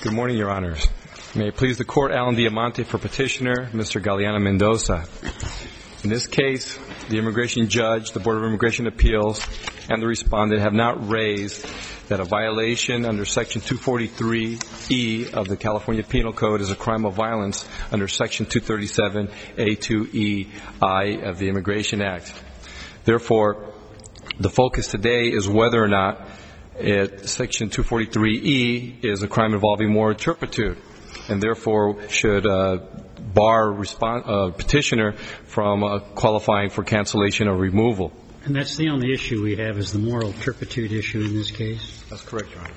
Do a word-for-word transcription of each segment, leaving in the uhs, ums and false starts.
Good morning, Your Honors. May it please the Court, Alan Diamante for petitioner, Mister Galeano-Mendoza. In this case, the immigration judge, the Board of Immigration Appeals, and the respondent have not raised that a violation under Section two forty-three E of the California Penal Code is a crime of violence under Section two thirty-seven A two E I of the Immigration Act. Therefore, the focus today is whether or not it, Section two forty-three E is a crime involving moral turpitude, and therefore should uh, bar respon- uh, petitioner from uh, qualifying for cancellation or removal. And that's the only issue we have is the moral turpitude issue in this case? That's correct, Your Honor.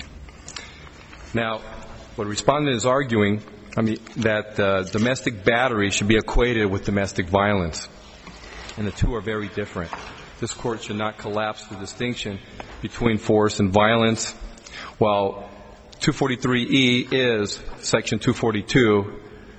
Now, what respondent is arguing, I mean, that uh, domestic battery should be equated with domestic violence, and the two are very different. This Court should not collapse the distinction between force and violence. While two forty-three E is Section two forty-two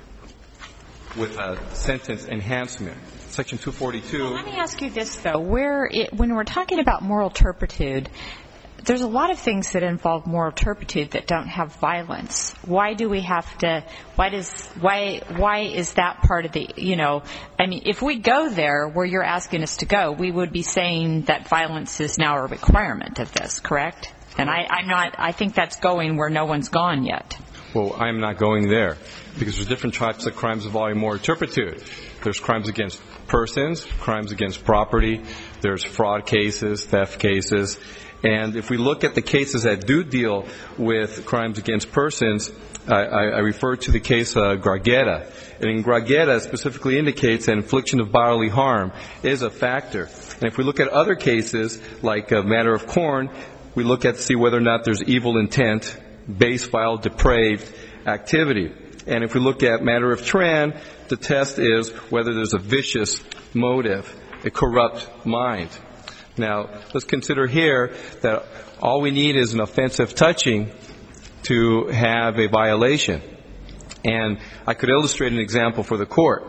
with a sentence enhancement. Section two forty-two... Well, let me ask you this, though. Where it, when we're talking about moral turpitude, there's a lot of things that involve moral turpitude that don't have violence. Why do we have to, why does, why, why is that part of the, you know, I mean, if we go there where you're asking us to go, we would be saying that violence is now a requirement of this, correct? And I, I'm not, I think that's going where no one's gone yet. Well, I'm not going there, because there's different types of crimes involving moral turpitude. There's crimes against persons, crimes against property, there's fraud cases, theft cases. And if we look at the cases that do deal with crimes against persons, I, I, I refer to the case uh, Gargueta. And in Gargueta, it specifically indicates that infliction of bodily harm is a factor. And if we look at other cases, like a matter of corn, we look at to see whether or not there's evil intent, base, vile, depraved activity. And if we look at matter of Tran, the test is whether there's a vicious motive, a corrupt mind. Now, let's consider here that all we need is an offensive touching to have a violation. And I could illustrate an example for the Court.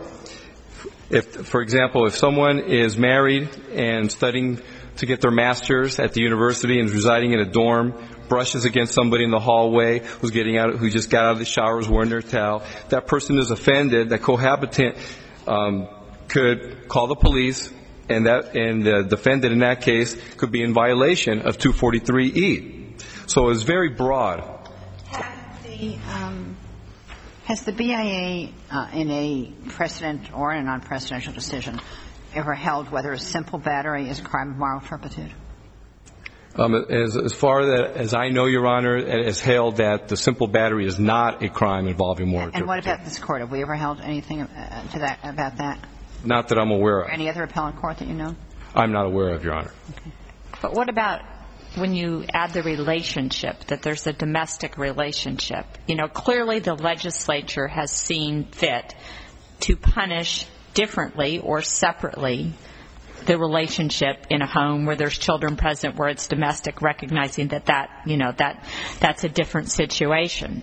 If, for example, if someone is married and studying to get their master's at the university and is residing in a dorm, brushes against somebody in the hallway who's getting out, who just got out of the shower, is wearing their towel, that person is offended, that cohabitant um, could call the police, and that and the defendant in that case could be in violation of two forty-three E. So it's very broad. Has the, um, has the B I A uh, in a precedent or in a non-presidential decision ever held whether a simple battery is a crime of moral turpitude? Um, as, as far that, as I know, Your Honor, it has held that the simple battery is not a crime involving moral turpitude. And what about this Court? Have we ever held anything uh, to that about that? Not that I'm aware of. Any other appellate court that you know? I'm not aware of, Your Honor. Okay. But what about when you add the relationship, that there's a domestic relationship? You know, clearly the legislature has seen fit to punish differently or separately the relationship in a home where there's children present, where it's domestic, recognizing that that, you know, that that's a different situation.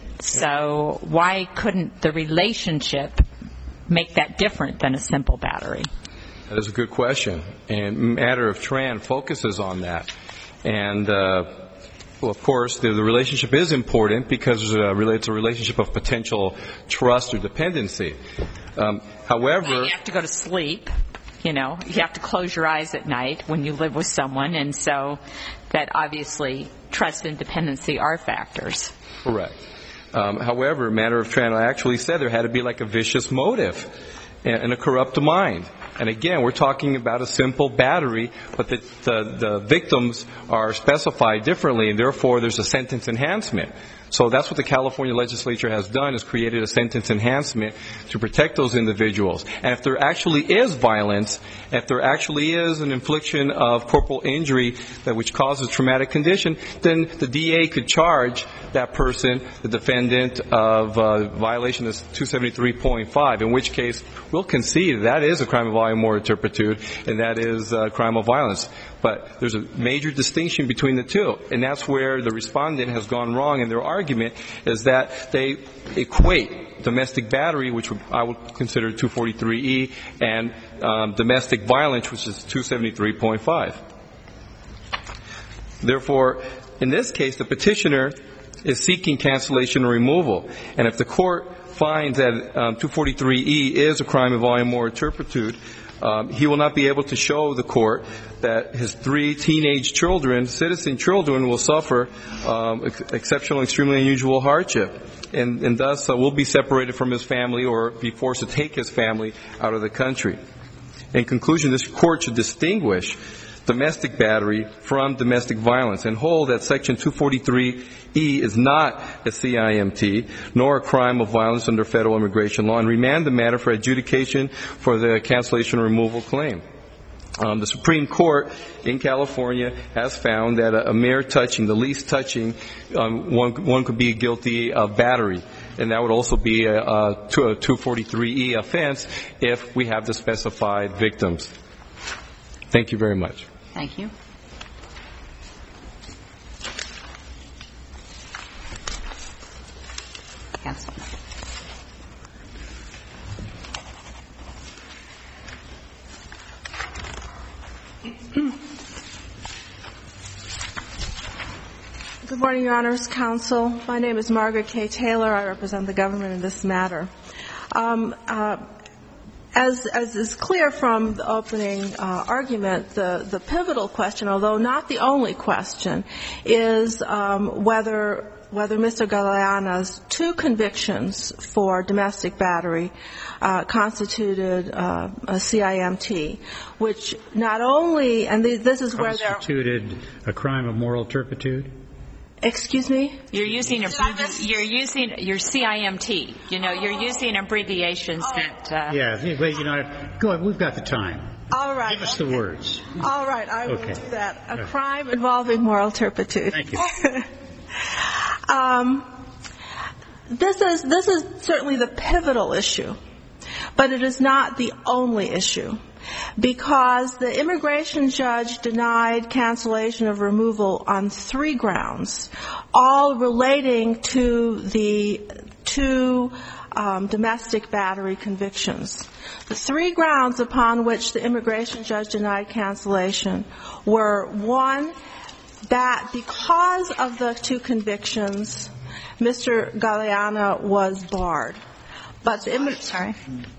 So why couldn't the relationship make that different than a simple battery? That is a good question. And matter of Tran focuses on that. And, uh, well, of course, the, the relationship is important because uh, it's a relationship of potential trust or dependency. Um, however... Well, you have to go to sleep. You know, you have to close your eyes at night when you live with someone. And so that obviously trust and dependency are factors. Correct. Um, however, matter of Tran actually said there had to be like a vicious motive and, and a corrupt mind. And again, we're talking about a simple battery, but the, the, the victims are specified differently, and therefore there's a sentence enhancement. So that's what the California legislature has done, is created a sentence enhancement to protect those individuals. And if there actually is violence, if there actually is an infliction of corporal injury that which causes traumatic condition, then the D A could charge that person, the defendant, of uh, violation of two seventy-three point five, in which case we'll concede that is a crime of voluntary moral turpitude, and that is a crime of violence. But there's a major distinction between the two, and that's where the respondent has gone wrong in their argument, is that they equate domestic battery, which I would consider two forty-three E, and um, domestic violence, which is two seventy-three point five. Therefore, in this case, the petitioner is seeking cancellation or removal. And if the court finds that um, two forty-three E is a crime involving moral turpitude, um, he will not be able to show the court that his three teenage children, citizen children, will suffer um, ex- exceptional, extremely unusual hardship, and, and thus uh, will be separated from his family or be forced to take his family out of the country. In conclusion, this court should distinguish domestic battery from domestic violence and hold that Section two forty-three E is not a C I M T, nor a crime of violence under federal immigration law, and remand the matter for adjudication for the cancellation or removal claim. Um, the Supreme Court in California has found that a, a mere touching, the least touching, um, one, one could be guilty of battery. And that would also be a, a two forty-three E offense if we have the specified victims. Thank you very much. Thank you. Counsel. Good morning, Your Honors. Counsel. My name is Margaret K. Taylor. I represent the government in this matter. Um, uh, As, as is clear from the opening uh, argument, the, the pivotal question, although not the only question, is um, whether whether Mister Galeana's two convictions for domestic battery uh, constituted uh, a C I M T, which not only, and this is where there constituted a crime of moral turpitude. Excuse me? You're using a, you're using your C I M T. You know, you're using abbreviations oh. that. Uh, Yeah, but you know, go ahead. We've got the time. All right. Give us the words. All right, I will Okay. do that. A crime involving moral turpitude. Thank you. um, this is this is certainly the pivotal issue, but it is not the only issue, because the immigration judge denied cancellation of removal on three grounds, all relating to the two um, domestic battery convictions. The three grounds upon which the immigration judge denied cancellation were, one, that because of the two convictions, Mister Galeana was barred. But the immigration... Sorry?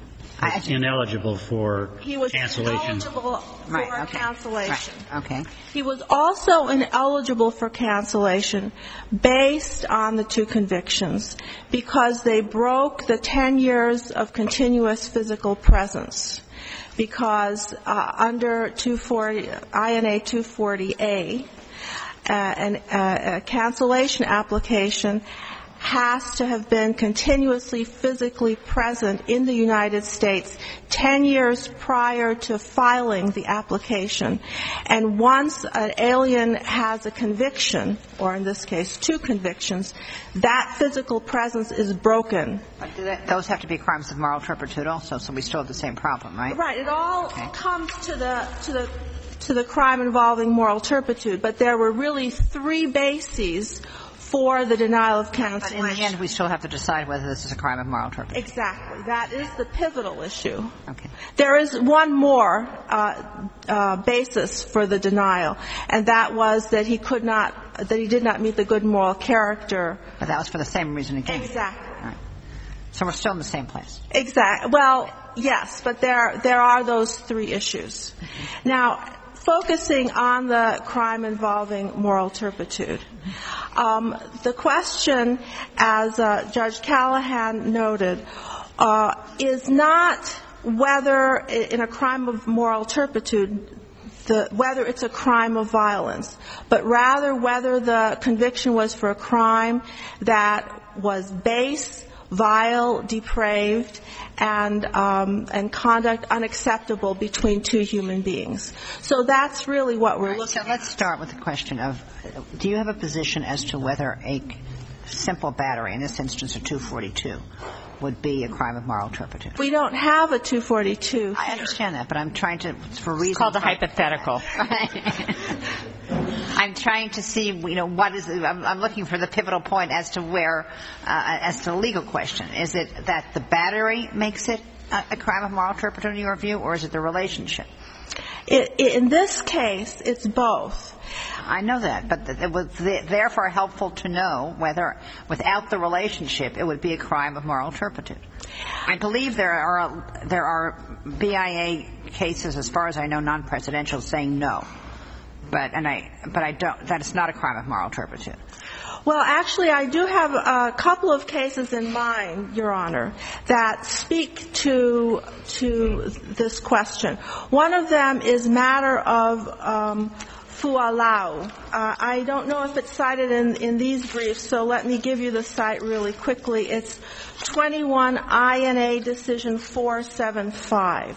Ineligible for He was cancellation. ineligible for Right, okay. cancellation. Right, okay. He was also ineligible for cancellation based on the two convictions because they broke the ten years of continuous physical presence. Because uh, under two forty, I N A two forty A, uh, an, uh, a cancellation application has to have been continuously physically present in the United States ten years prior to filing the application. And once an alien has a conviction, or in this case two convictions, that physical presence is broken. But do that, those have to be crimes of moral turpitude also, so we still have the same problem, right? Right. It all Okay. comes to the to the to the crime involving moral turpitude, but there were really three bases for the denial of cancellation. But in the end, we still have to decide whether this is a crime of moral turpitude. Exactly. That is the pivotal issue. Okay. There is one more uh, uh, basis for the denial, and that was that he could not, that he did not meet the good moral character. But that was for the same reason again. Exactly. All right. So we're still in the same place. Exactly. Well, yes, but there there are those three issues. Mm-hmm. Now, focusing on the crime involving moral turpitude, um, the question, as uh, Judge Callahan noted, uh, is not whether in a crime of moral turpitude, the, whether it's a crime of violence, but rather whether the conviction was for a crime that was base, vile, depraved, and um, and conduct unacceptable between two human beings. So that's really what we're Right, looking so let's start with the question of, do you have a position as to whether a simple battery, in this instance a two forty-two, would be a crime of moral turpitude? We don't have a two forty-two. I understand that, but I'm trying to, for reasons... It's called a hypothetical. I'm trying to see, you know, what is, I'm, I'm looking for the pivotal point as to where, uh, as to the legal question. Is it that the battery makes it a, a crime of moral turpitude in your view, or is it the relationship? It, in this case, it's both. I know that, but it was therefore helpful to know whether, without the relationship, it would be a crime of moral turpitude. I believe there are there are B I A cases, as far as I know, non-presidential, saying no, but and I but I don't. That it's not a crime of moral turpitude. Well, actually, I do have a couple of cases in mind, Your Honor, that speak to to this question. One of them is matter of um, Fualau. Uh, I don't know if it's cited in, in these briefs, so let me give you the site really quickly. It's twenty-one I N A Decision four seventy-five.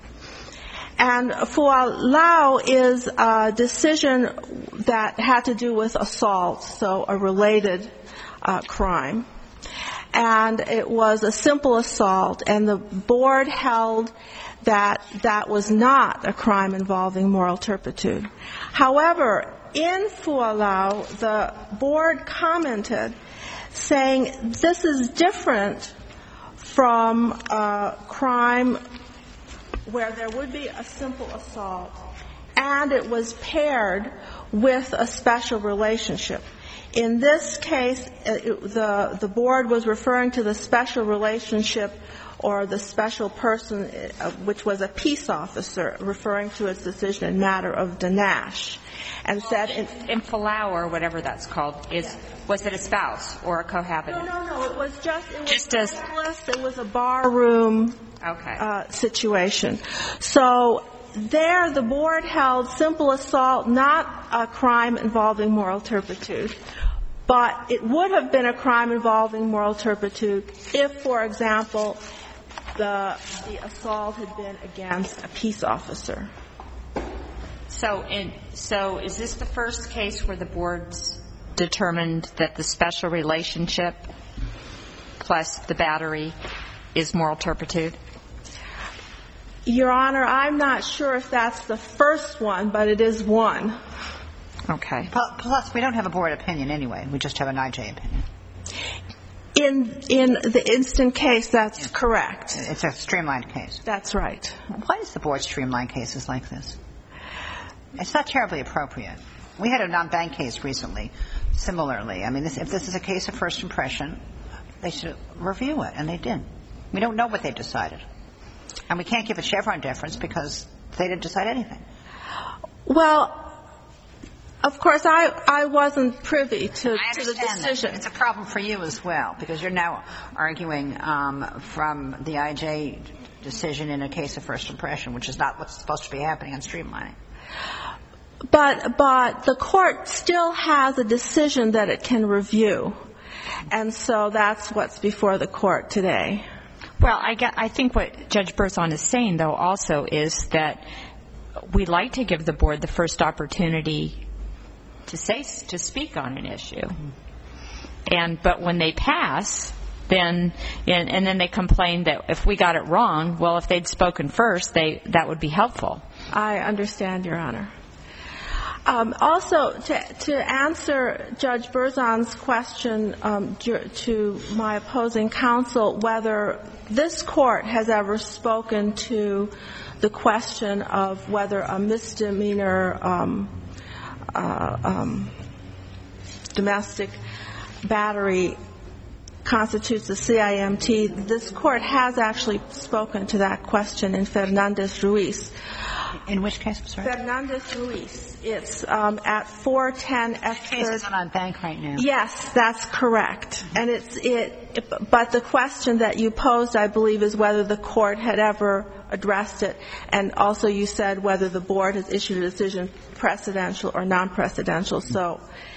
And Fualau is a decision that had to do with assault, so a related uh, crime. And it was a simple assault, and the board held that that was not a crime involving moral turpitude. However, in Fualau, the board commented saying this is different from a crime where there would be a simple assault and it was paired with a special relationship. In this case, it, the, the board was referring to the special relationship or the special person, uh, which was a peace officer, referring to its decision in matter of Dinesh, and said in, in Falau or whatever that's called, is was it a spouse or a cohabitant? No, no, no. It was just it was just as simplest. It was a barroom okay. uh, situation. So there, the board held simple assault not a crime involving moral turpitude. But it would have been a crime involving moral turpitude if, for example, the, the assault had been against a peace officer. So, in, so is this the first case where the board's determined that the special relationship plus the battery is moral turpitude? Your Honor, I'm not sure if that's the first one, but it is one. Okay. Plus, we don't have a board opinion anyway. We just have an I J opinion. In in the instant case, that's yes. correct. It's a streamlined case. That's right. Why does the board streamline cases like this? It's not terribly appropriate. We had a non-bank case recently, similarly. I mean, this, if this is a case of first impression, they should review it, and they didn't. We don't know what they decided. And we can't give it Chevron deference because they didn't decide anything. Well, of course, I, I wasn't privy to, I to the decision. That. It's a problem for you as well, because you're now arguing um, from the I J decision in a case of first impression, which is not what's supposed to be happening on streamlining. But, but the court still has a decision that it can review. And so that's what's before the court today. Well, I, get, I think what Judge Berzon is saying, though, also is that we like to give the board the first opportunity to say to speak on an issue, and but when they pass, then and, and then they complain that if we got it wrong, well, if they'd spoken first, they that would be helpful. I understand, Your Honor. Um, also, to, to answer Judge Berzon's question um, to my opposing counsel, whether this court has ever spoken to the question of whether a misdemeanor um, uh, um, domestic battery constitutes a C I M T, this court has actually spoken to that question in Fernandez-Ruiz. In which case, I'm sorry? Fernandez-Ruiz. It's um, at four ten F third. The case is on bank right now. Yes, that's correct. And it's it. But the question that you posed, I believe, is whether the court had ever addressed it, and also you said whether the board has issued a decision precedential or non-precedential. So.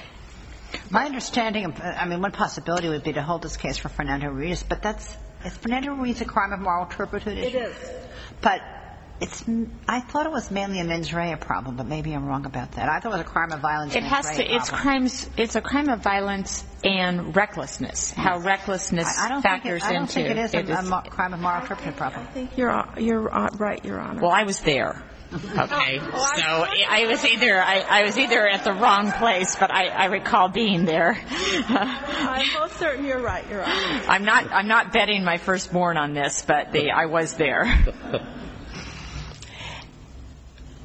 My understanding of, I mean, one possibility would be to hold this case for Fernandez-Ruiz, but that's, is Fernandez-Ruiz a crime of moral turpitude issue? It is. But it's, I thought it was mainly a mens rea problem, but maybe I'm wrong about that. I thought it was a crime of violence. It has to, it's crimes, it's a crime of violence and recklessness, how recklessness I, I don't factors think it, I don't into. think it is it a, is, a crime of moral turpitude problem. I think you're, you're right, Your Honor. Well, I was there. Okay, so I was either I, I was either at the wrong place, but I, I recall being there. I'm most certain you're right, Your Honor. I'm not I'm not betting my firstborn on this, but the, I was there.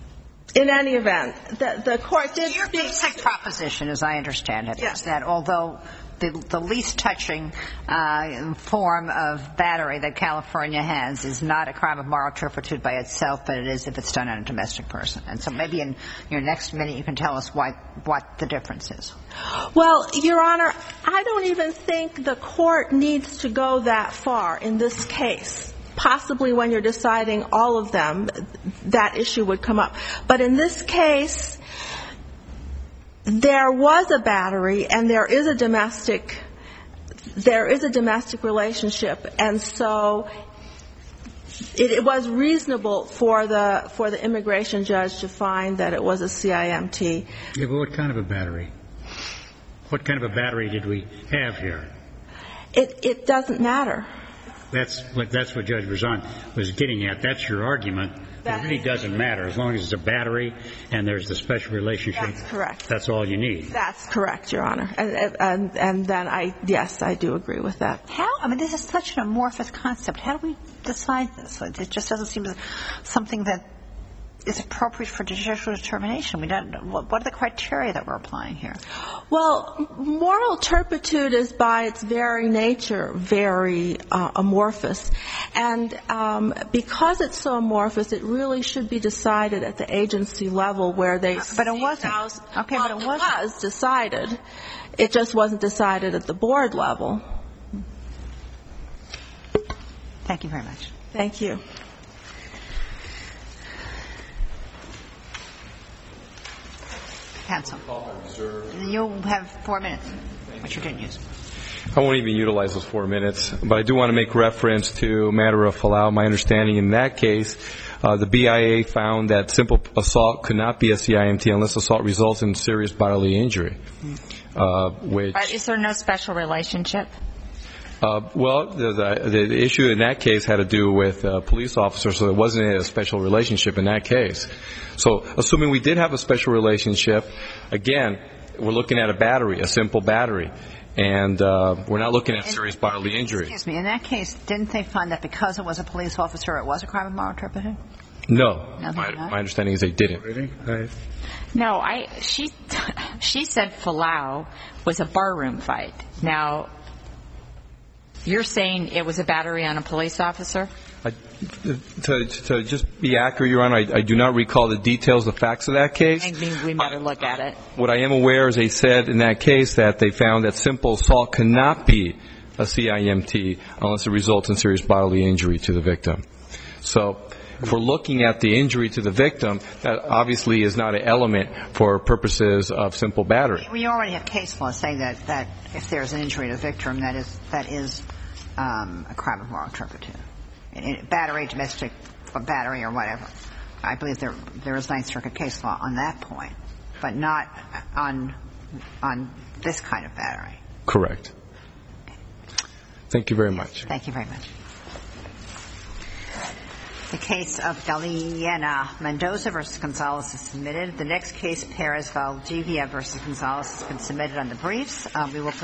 In any event, the, the court did Your speak. basic proposition, as I understand it, Yes. is that although the, the least touching uh, form of battery that California has is not a crime of moral turpitude by itself, but it is if it's done on a domestic person. And so maybe in your next minute you can tell us why, what the difference is. Well, Your Honor, I don't even think the court needs to go that far in this case. Possibly when you're deciding all of them, that issue would come up. But in this case, there was a battery and there is a domestic, there is a domestic relationship, and so it, it was reasonable for the for the immigration judge to find that it was a C I M T. Yeah, but what kind of a battery? What kind of a battery did we have here? It it doesn't matter. That's what that's what Judge Berzon was getting at. That's your argument. It really doesn't matter as long as it's a battery and there's the special relationship. That's correct. That's all you need. That's correct, Your Honor. And, and, and then I, yes, I do agree with that. How? I mean, this is such an amorphous concept. How do we decide this? It just doesn't seem something that is appropriate for judicial determination. We don't. What are the criteria that we're applying here? Well, moral turpitude is by its very nature very uh, amorphous. And um, because it's so amorphous, it really should be decided at the agency level where they... But it wasn't. Okay, well, but it wasn't. It was decided. It just wasn't decided at the board level. Thank you very much. Thank you. Counsel. You have four minutes, which you didn't use. I won't even utilize those four minutes, but I do want to make reference to a matter of Falau. My understanding in that case, uh, the B I A found that simple assault could not be a C I M T unless assault results in serious bodily injury. Uh, which, But is there no special relationship? Uh, well, the, the, the issue in that case had to do with a police officer, so there wasn't a special relationship in that case. So assuming we did have a special relationship, again, we're looking at a battery, a simple battery, and uh, we're not looking at serious bodily injury. Excuse me. In that case, didn't they find that because it was a police officer, it was a crime of moral turpitude? No. No, my, not? my understanding is they didn't. Really? I, No, I. She, she said Falau was a barroom fight. Now, you're saying it was a battery on a police officer? I, to, to just be accurate, Your Honor, I, I do not recall the details, the facts of that case. I mean, we better look at it. What I am aware is they said in that case that they found that simple assault cannot be a C I M T unless it results in serious bodily injury to the victim. So if we're looking at the injury to the victim, that obviously is not an element for purposes of simple battery. We already have case law saying that, that if there's an injury to the victim, that is that is um, a crime of moral turpitude. Battery, domestic battery, or whatever. I believe there there is Ninth Circuit case law on that point, but not on on this kind of battery. Correct. Thank you very much. Thank you very much. The case of Galiana Mendoza versus Gonzalez is submitted. The next case, Perez Valdivia versus Gonzalez, has been submitted on the briefs. Um, we will